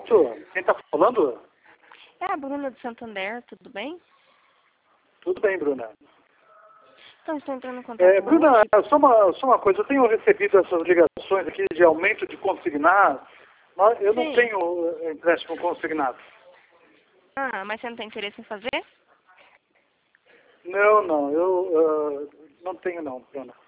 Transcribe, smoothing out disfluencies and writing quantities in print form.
Pronto. Quem está falando? É a Bruna do Santander, tudo bem? Tudo bem, Bruna. Então, estou entrando em contato Bruna, hoje. só uma coisa. Eu tenho recebido essas ligações aqui de aumento de consignado, mas eu não Sim. tenho empréstimo consignado. Ah, mas você não tem interesse em fazer? Não, eu não tenho não, Bruna.